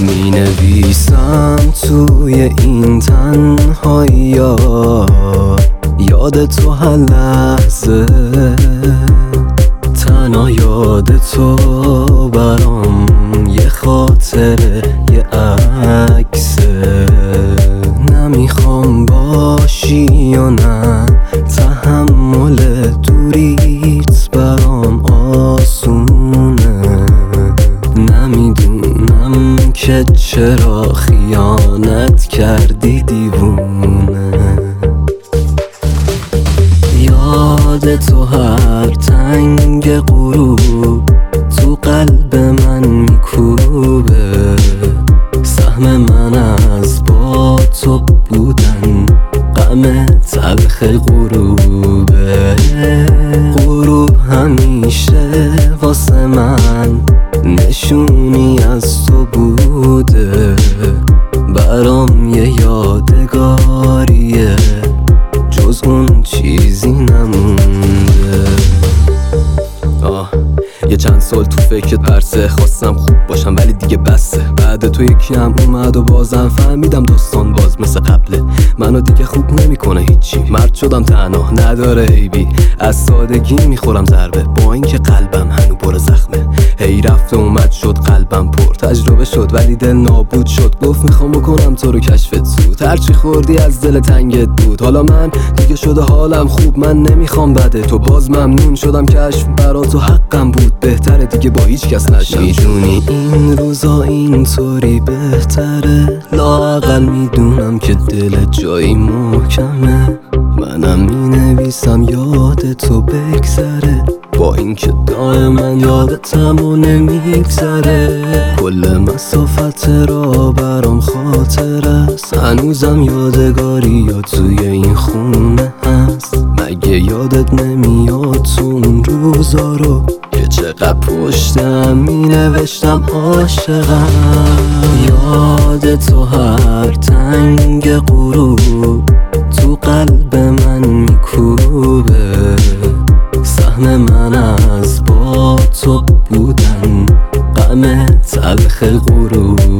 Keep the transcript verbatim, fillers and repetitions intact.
می نویسم توی این تنهایی ها یاد تو هر لحظه، تنها یاد تو برام یه خاطره، یه عکسه. نمیخوام باشی یا نه، تحمل دوریت برام آسونه. نمیدونم که چرا خیانت کردی دیوونه. یاد تو هر تنگ غروب تو قلب من میکوبه. سهم من از با تو بودن غم تلخ غروبه. غروب همیشه واسه من نشونی از تو بوده، برام یه یادگاریه، جز اون چیزی نمونده. آه یه چند سال تو فکرت پرسه، خواستم خوب باشم ولی دیگه بسه. بعد تو یکی هم اومد و بازم فهمیدم داستان باز مثل قبله. منو دیگه خوب نمیکنه هیچی، مرد شدم تنها نداره عیبی. از سادگی میخورم ضربه با اینکه قلبم هنو پر زخمه. هی رفت و اومد شد قلبم پر تجربه شد ولی دل نابود شد. گفت میخوام بکنم تو رو کشفت زود، هرچی خوردی از دل تنگت بود. حالا من دیگه شده حالم خوب، من نمیخوام بده تو، باز ممنون شدم کشف برا تو حقم بود. بهتره دیگه با هیچ کس نشم. میدونی این روزا اینطوری بهتره، لااقل میدونم که دل جایی محکمه. منم مینویسم یاد تو بگذره، با اینکه دائما یادتم و نمیگذره. کل مسافت را برام خاطر است، هنوزم یادگاری یا توی این خونه هست. مگه یادت نمیاد تو اون روزا رو که چقدر پشتم می نوشتم عاشقم. یاد تو هر تنگ غروب تو قلب من میکوبه. سهم من از با تو بودن غم تلخ غروب.